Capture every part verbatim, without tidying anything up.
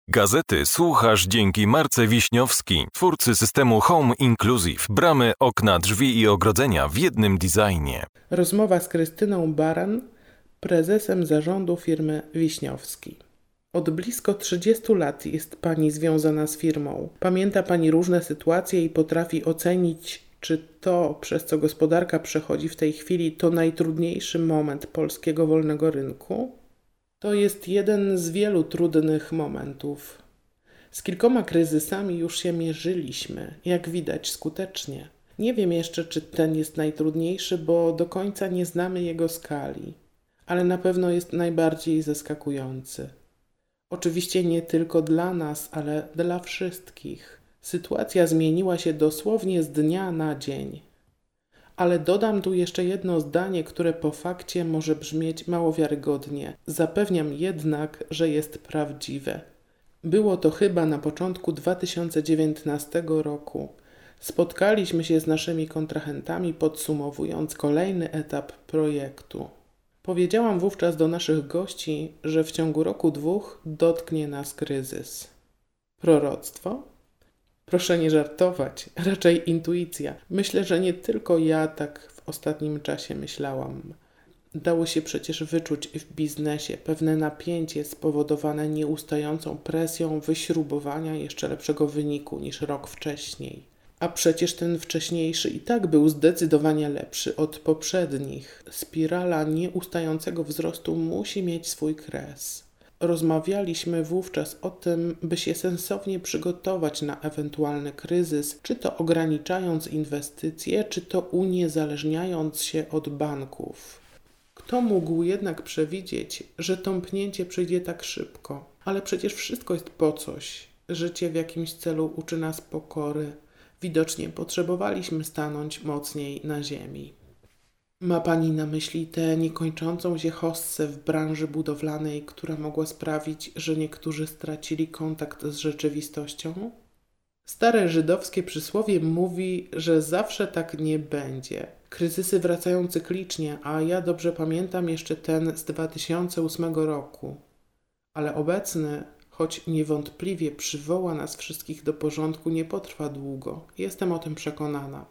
Gazety słuchasz dzięki Marce Wiśniowski, twórcy systemu Home Inclusive. Bramy, okna, drzwi i ogrodzenia w jednym designie. Rozmowa z Krystyną Baran, prezesem zarządu firmy Wiśniowski. Od blisko trzydziestu lat jest Pani związana z firmą. Pamięta Pani różne sytuacje i potrafi ocenić, czy to, przez co gospodarka przechodzi w tej chwili, to najtrudniejszy moment polskiego wolnego rynku? To jest jeden z wielu trudnych momentów. Z kilkoma kryzysami już się mierzyliśmy, jak widać skutecznie. Nie wiem jeszcze, czy ten jest najtrudniejszy, bo do końca nie znamy jego skali, ale na pewno jest najbardziej zaskakujący. Oczywiście nie tylko dla nas, ale dla wszystkich. Sytuacja zmieniła się dosłownie z dnia na dzień. Ale dodam tu jeszcze jedno zdanie, które po fakcie może brzmieć mało wiarygodnie. Zapewniam jednak, że jest prawdziwe. Było to chyba na początku dwa tysiące dziewiętnastego roku. Spotkaliśmy się z naszymi kontrahentami, podsumowując kolejny etap projektu. Powiedziałam wówczas do naszych gości, że w ciągu roku dwóch dotknie nas kryzys. Proroctwo? Proszę nie żartować, raczej intuicja. Myślę, że nie tylko ja tak w ostatnim czasie myślałam. Dało się przecież wyczuć w biznesie pewne napięcie spowodowane nieustającą presją wyśrubowania jeszcze lepszego wyniku niż rok wcześniej. A przecież ten wcześniejszy i tak był zdecydowanie lepszy od poprzednich. Spirala nieustającego wzrostu musi mieć swój kres. Rozmawialiśmy wówczas o tym, by się sensownie przygotować na ewentualny kryzys, czy to ograniczając inwestycje, czy to uniezależniając się od banków. Kto mógł jednak przewidzieć, że tąpnięcie przyjdzie tak szybko? Ale przecież wszystko jest po coś. Życie w jakimś celu uczy nas pokory. Widocznie potrzebowaliśmy stanąć mocniej na ziemi. Ma Pani na myśli tę niekończącą się hossę w branży budowlanej, która mogła sprawić, że niektórzy stracili kontakt z rzeczywistością? Stare żydowskie przysłowie mówi, że zawsze tak nie będzie. Kryzysy wracają cyklicznie, a ja dobrze pamiętam jeszcze ten z dwa tysiące ósmego roku. Ale obecny, choć niewątpliwie przywoła nas wszystkich do porządku, nie potrwa długo. Jestem o tym przekonana.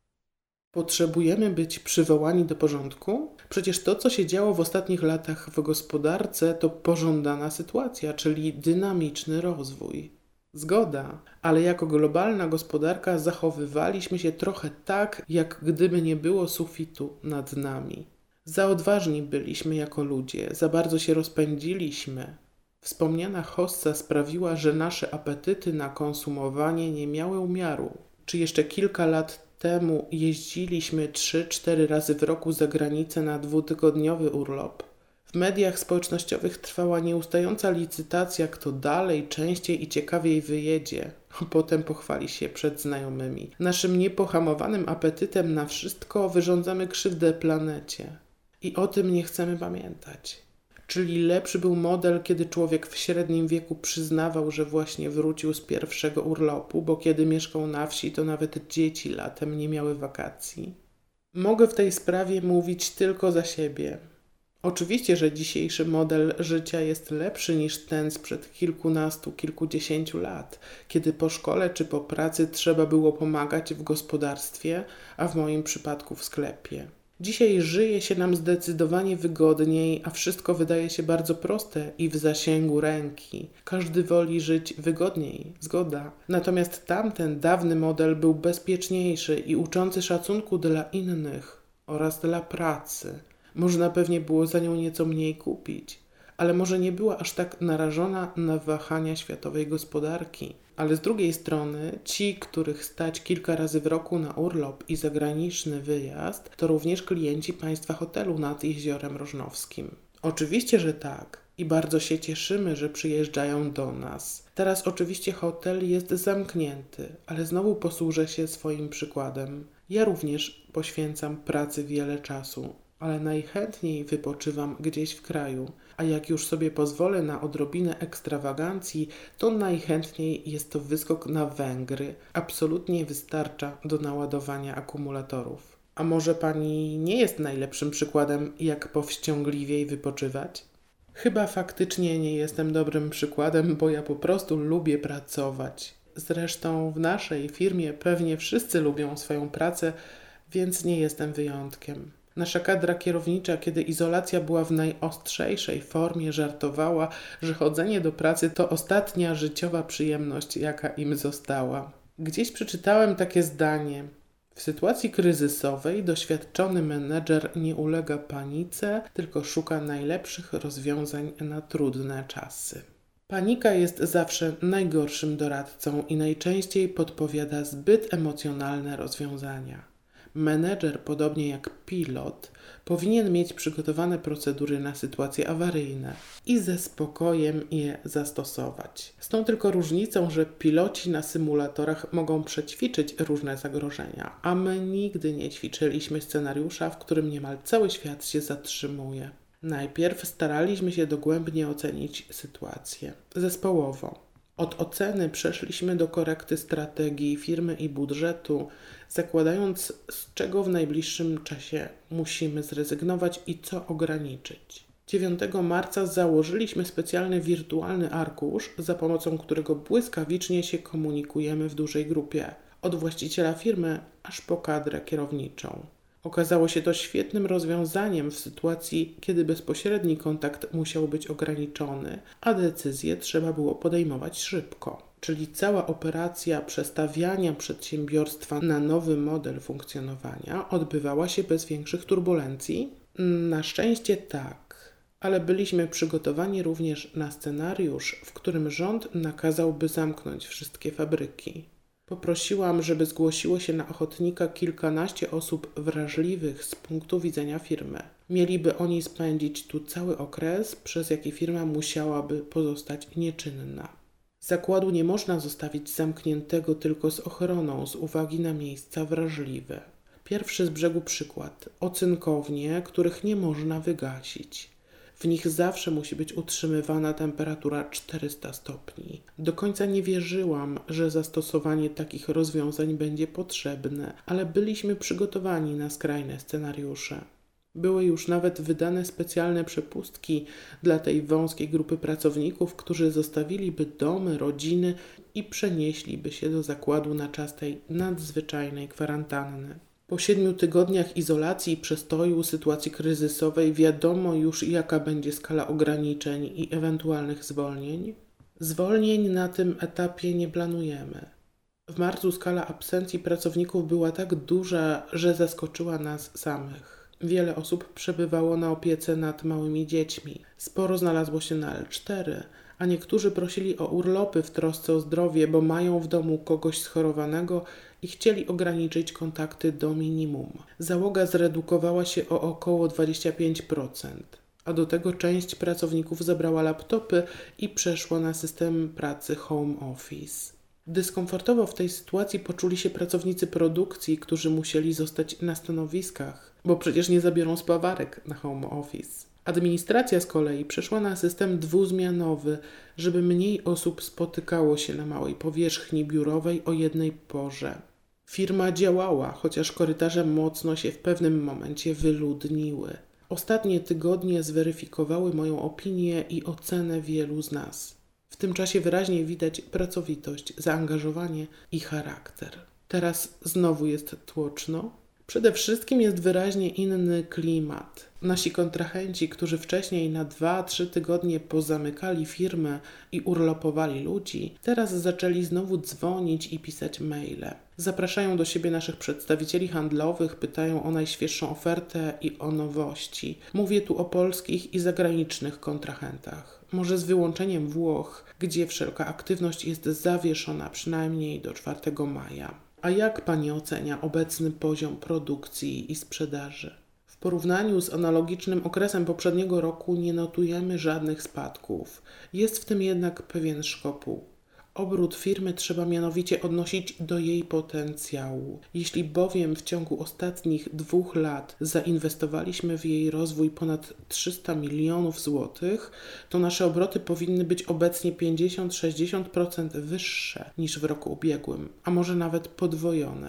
Potrzebujemy być przywołani do porządku? Przecież to, co się działo w ostatnich latach w gospodarce, to pożądana sytuacja, czyli dynamiczny rozwój. Zgoda, ale jako globalna gospodarka zachowywaliśmy się trochę tak, jak gdyby nie było sufitu nad nami. Za odważni byliśmy jako ludzie, za bardzo się rozpędziliśmy. Wspomniana hossa sprawiła, że nasze apetyty na konsumowanie nie miały umiaru. Czy jeszcze kilka lat temu jeździliśmy trzy cztery razy w roku za granicę na dwutygodniowy urlop. W mediach społecznościowych trwała nieustająca licytacja, kto dalej, częściej i ciekawiej wyjedzie, a potem pochwali się przed znajomymi. Naszym niepohamowanym apetytem na wszystko wyrządzamy krzywdę planecie. I o tym nie chcemy pamiętać. Czyli lepszy był model, kiedy człowiek w średnim wieku przyznawał, że właśnie wrócił z pierwszego urlopu, bo kiedy mieszkał na wsi, to nawet dzieci latem nie miały wakacji. Mogę w tej sprawie mówić tylko za siebie. Oczywiście, że dzisiejszy model życia jest lepszy niż ten sprzed kilkunastu, kilkudziesięciu lat, kiedy po szkole czy po pracy trzeba było pomagać w gospodarstwie, a w moim przypadku w sklepie. Dzisiaj żyje się nam zdecydowanie wygodniej, a wszystko wydaje się bardzo proste i w zasięgu ręki. Każdy woli żyć wygodniej, zgoda. Natomiast tamten dawny model był bezpieczniejszy i uczący szacunku dla innych oraz dla pracy. Można pewnie było za nią nieco mniej kupić, ale może nie była aż tak narażona na wahania światowej gospodarki. Ale z drugiej strony ci, których stać kilka razy w roku na urlop i zagraniczny wyjazd, to również klienci Państwa hotelu nad Jeziorem Rożnowskim. Oczywiście, że tak. I bardzo się cieszymy, że przyjeżdżają do nas. Teraz oczywiście hotel jest zamknięty, ale znowu posłużę się swoim przykładem. Ja również poświęcam pracy wiele czasu, ale najchętniej wypoczywam gdzieś w kraju, a jak już sobie pozwolę na odrobinę ekstrawagancji, to najchętniej jest to wyskok na Węgry. Absolutnie wystarcza do naładowania akumulatorów. A może Pani nie jest najlepszym przykładem, jak powściągliwiej wypoczywać? Chyba faktycznie nie jestem dobrym przykładem, bo ja po prostu lubię pracować. Zresztą w naszej firmie pewnie wszyscy lubią swoją pracę, więc nie jestem wyjątkiem. Nasza kadra kierownicza, kiedy izolacja była w najostrzejszej formie, żartowała, że chodzenie do pracy to ostatnia życiowa przyjemność, jaka im została. Gdzieś przeczytałem takie zdanie: w sytuacji kryzysowej doświadczony menedżer nie ulega panice, tylko szuka najlepszych rozwiązań na trudne czasy. Panika jest zawsze najgorszym doradcą i najczęściej podpowiada zbyt emocjonalne rozwiązania. Menedżer, podobnie jak pilot, powinien mieć przygotowane procedury na sytuacje awaryjne i ze spokojem je zastosować. Z tą tylko różnicą, że piloci na symulatorach mogą przećwiczyć różne zagrożenia, a my nigdy nie ćwiczyliśmy scenariusza, w którym niemal cały świat się zatrzymuje. Najpierw staraliśmy się dogłębnie ocenić sytuację zespołowo. Od oceny przeszliśmy do korekty strategii firmy i budżetu, zakładając, z czego w najbliższym czasie musimy zrezygnować i co ograniczyć. dziewiątego marca założyliśmy specjalny wirtualny arkusz, za pomocą którego błyskawicznie się komunikujemy w dużej grupie, od właściciela firmy aż po kadrę kierowniczą. Okazało się to świetnym rozwiązaniem w sytuacji, kiedy bezpośredni kontakt musiał być ograniczony, a decyzje trzeba było podejmować szybko. Czyli cała operacja przestawiania przedsiębiorstwa na nowy model funkcjonowania odbywała się bez większych turbulencji? Na szczęście tak, ale byliśmy przygotowani również na scenariusz, w którym rząd nakazałby zamknąć wszystkie fabryki. Poprosiłam, żeby zgłosiło się na ochotnika kilkanaście osób wrażliwych z punktu widzenia firmy. Mieliby oni spędzić tu cały okres, przez jaki firma musiałaby pozostać nieczynna. Zakładu nie można zostawić zamkniętego tylko z ochroną z uwagi na miejsca wrażliwe. Pierwszy z brzegu przykład. Ocynkownie, których nie można wygasić. W nich zawsze musi być utrzymywana temperatura czterysta stopni. Do końca nie wierzyłam, że zastosowanie takich rozwiązań będzie potrzebne, ale byliśmy przygotowani na skrajne scenariusze. Były już nawet wydane specjalne przepustki dla tej wąskiej grupy pracowników, którzy zostawiliby domy, rodziny i przenieśliby się do zakładu na czas tej nadzwyczajnej kwarantanny. Po siedmiu tygodniach izolacji i przestoju sytuacji kryzysowej wiadomo już, jaka będzie skala ograniczeń i ewentualnych zwolnień. Zwolnień na tym etapie nie planujemy. W marcu skala absencji pracowników była tak duża, że zaskoczyła nas samych. Wiele osób przebywało na opiece nad małymi dziećmi. Sporo znalazło się na el cztery, a niektórzy prosili o urlopy w trosce o zdrowie, bo mają w domu kogoś schorowanego i chcieli ograniczyć kontakty do minimum. Załoga zredukowała się o około dwadzieścia pięć procent, a do tego część pracowników zabrała laptopy i przeszła na system pracy home office. Dyskomfortowo w tej sytuacji poczuli się pracownicy produkcji, którzy musieli zostać na stanowiskach, bo przecież nie zabiorą spawarek na home office. Administracja z kolei przeszła na system dwuzmianowy, żeby mniej osób spotykało się na małej powierzchni biurowej o jednej porze. Firma działała, chociaż korytarze mocno się w pewnym momencie wyludniły. Ostatnie tygodnie zweryfikowały moją opinię i ocenę wielu z nas. W tym czasie wyraźnie widać pracowitość, zaangażowanie i charakter. Teraz znowu jest tłoczno. Przede wszystkim jest wyraźnie inny klimat. Nasi kontrahenci, którzy wcześniej na dwa trzy tygodnie pozamykali firmę i urlopowali ludzi, teraz zaczęli znowu dzwonić i pisać maile. Zapraszają do siebie naszych przedstawicieli handlowych, pytają o najświeższą ofertę i o nowości. Mówię tu o polskich i zagranicznych kontrahentach. Może z wyłączeniem Włoch, gdzie wszelka aktywność jest zawieszona przynajmniej do czwartego maja. A jak Pani ocenia obecny poziom produkcji i sprzedaży? W porównaniu z analogicznym okresem poprzedniego roku nie notujemy żadnych spadków. Jest w tym jednak pewien szkopuł. Obrót firmy trzeba mianowicie odnosić do jej potencjału. Jeśli bowiem w ciągu ostatnich dwóch lat zainwestowaliśmy w jej rozwój ponad trzysta milionów złotych, to nasze obroty powinny być obecnie pięćdziesiąt do sześćdziesięciu procent wyższe niż w roku ubiegłym, a może nawet podwojone.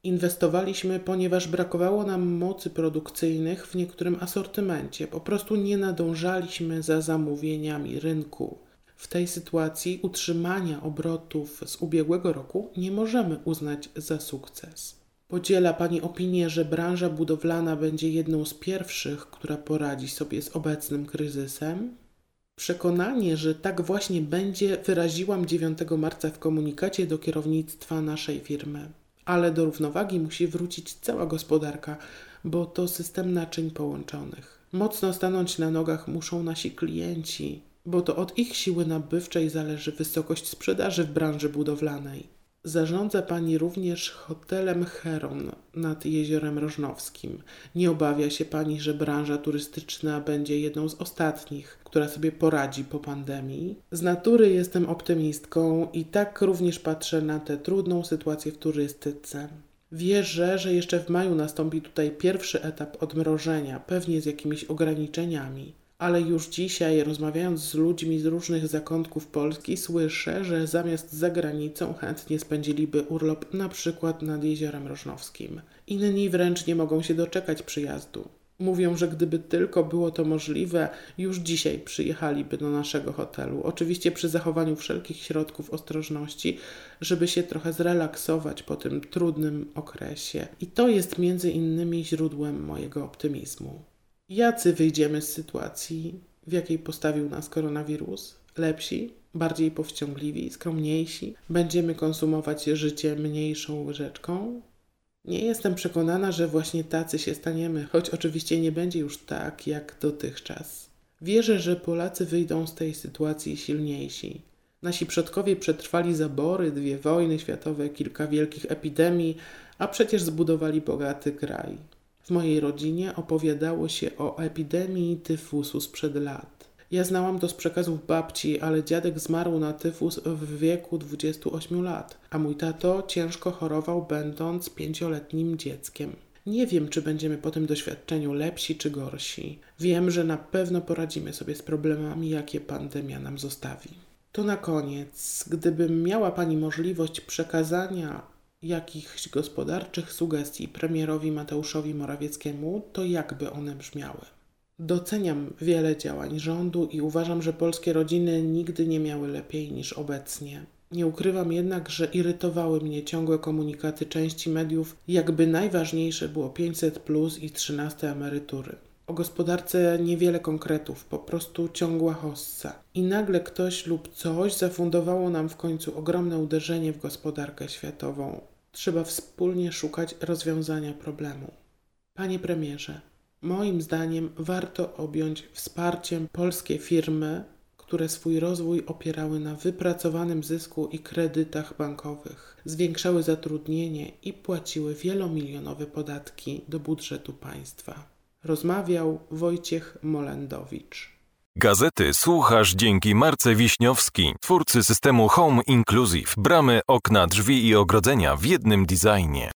Inwestowaliśmy, ponieważ brakowało nam mocy produkcyjnych w niektórym asortymencie. Po prostu nie nadążaliśmy za zamówieniami rynku. W tej sytuacji utrzymania obrotów z ubiegłego roku nie możemy uznać za sukces. Podziela Pani opinię, że branża budowlana będzie jedną z pierwszych, która poradzi sobie z obecnym kryzysem? Przekonanie, że tak właśnie będzie, wyraziłam dziewiątego marca w komunikacie do kierownictwa naszej firmy. Ale do równowagi musi wrócić cała gospodarka, bo to system naczyń połączonych. Mocno stanąć na nogach muszą nasi klienci, bo to od ich siły nabywczej zależy wysokość sprzedaży w branży budowlanej. Zarządza Pani również hotelem Heron nad Jeziorem Rożnowskim. Nie obawia się Pani, że branża turystyczna będzie jedną z ostatnich, która sobie poradzi po pandemii? Z natury jestem optymistką i tak również patrzę na tę trudną sytuację w turystyce. Wierzę, że jeszcze w maju nastąpi tutaj pierwszy etap odmrożenia, pewnie z jakimiś ograniczeniami. Ale już dzisiaj, rozmawiając z ludźmi z różnych zakątków Polski, słyszę, że zamiast za granicą chętnie spędziliby urlop na przykład nad Jeziorem Rożnowskim. Inni wręcz nie mogą się doczekać przyjazdu. Mówią, że gdyby tylko było to możliwe, już dzisiaj przyjechaliby do naszego hotelu. Oczywiście przy zachowaniu wszelkich środków ostrożności, żeby się trochę zrelaksować po tym trudnym okresie. I to jest między innymi źródłem mojego optymizmu. Jacy wyjdziemy z sytuacji, w jakiej postawił nas koronawirus? Lepsi? Bardziej powściągliwi? Skromniejsi? Będziemy konsumować życie mniejszą łyżeczką? Nie jestem przekonana, że właśnie tacy się staniemy, choć oczywiście nie będzie już tak jak dotychczas. Wierzę, że Polacy wyjdą z tej sytuacji silniejsi. Nasi przodkowie przetrwali zabory, dwie wojny światowe, kilka wielkich epidemii, a przecież zbudowali bogaty kraj. W mojej rodzinie opowiadało się o epidemii tyfusu sprzed lat. Ja znałam to z przekazów babci, ale dziadek zmarł na tyfus w wieku dwudziestu ośmiu lat, a mój tato ciężko chorował, będąc pięcioletnim dzieckiem. Nie wiem, czy będziemy po tym doświadczeniu lepsi czy gorsi. Wiem, że na pewno poradzimy sobie z problemami, jakie pandemia nam zostawi. To na koniec, gdybym miała Pani możliwość przekazania jakichś gospodarczych sugestii premierowi Mateuszowi Morawieckiemu, to jakby one brzmiały? Doceniam wiele działań rządu i uważam, że polskie rodziny nigdy nie miały lepiej niż obecnie. Nie ukrywam jednak, że irytowały mnie ciągłe komunikaty części mediów, jakby najważniejsze było pięćset plus i trzynaste emerytury. O gospodarce niewiele konkretów, po prostu ciągła hossa. I nagle ktoś lub coś zafundowało nam w końcu ogromne uderzenie w gospodarkę światową. Trzeba wspólnie szukać rozwiązania problemu. Panie premierze, moim zdaniem warto objąć wsparciem polskie firmy, które swój rozwój opierały na wypracowanym zysku i kredytach bankowych, zwiększały zatrudnienie i płaciły wielomilionowe podatki do budżetu państwa. Rozmawiał Wojciech Molendowicz. Gazety słuchasz dzięki Marce Wiśniowskiej, twórcy systemu Home Inclusive. Bramy, okna, drzwi i ogrodzenia w jednym designie.